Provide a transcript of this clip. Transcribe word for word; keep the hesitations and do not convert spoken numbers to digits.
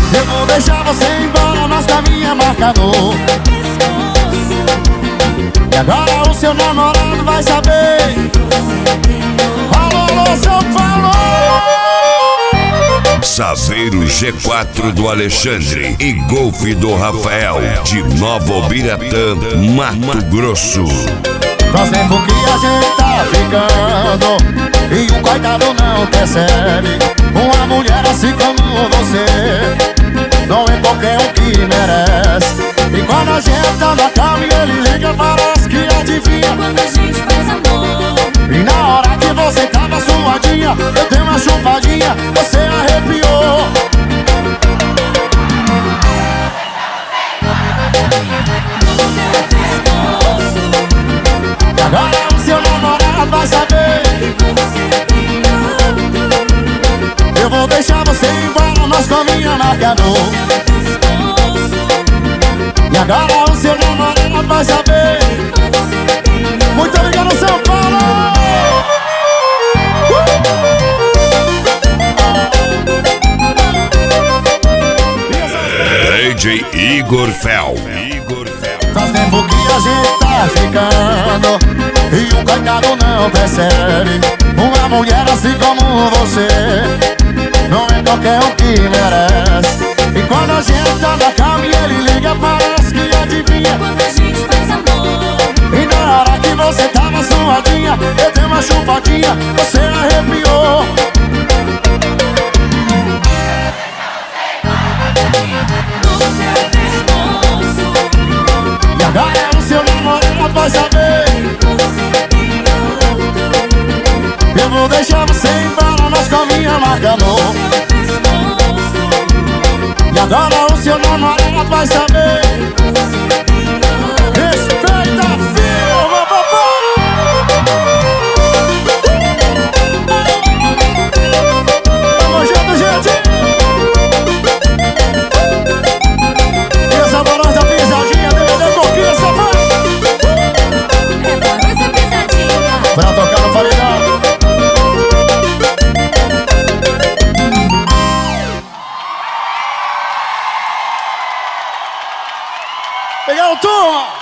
Eu vou deixar você embora, mas caminho é marcador. E agora o seu namorado vai saber. Alô, alô, São Paulo! Saveiro G quatro do Alexandre e Golf do Rafael, de Nova Ubiratã, Mato Grosso. Faz tempo que a gente tá ficando e o coitado não percebe. Uma mulher assim como você não é qualquer um que merece. E quando a gente tá na cama e ele liga, parece que adivinha quando a gente faz amor. E na hora que você tava suadinha, eu dei uma chupadinha, você arrepiou. E agora o seu namorado vai saber. Eu vou deixar você embora, mas caminho é marcador. E agora o seu namorado vai saber. Muito obrigado, São Paulo! D J Igor Fel. Igor Fel. Faz tempo que a gente tá ficando e o coitado não percebe. Uma mulher assim como você não é qualquer um que merece. E quando a gente tá na cama e ele liga, parece que adivinha quando a gente faz amor. E na hora que você tava suadinha, eu dei uma chupadinha, você arrepiou. E agora o seu namorado vai saber. Eu vou deixar você embora, mas caminho é marcador. E agora o seu namorado vai saber. Respeita a firma, papai. Tamo junto, gente. E essa balança pisadinha, D V D Conquista, vai. É balança pisadinha Pra tocar no paredão. Pegaram turma!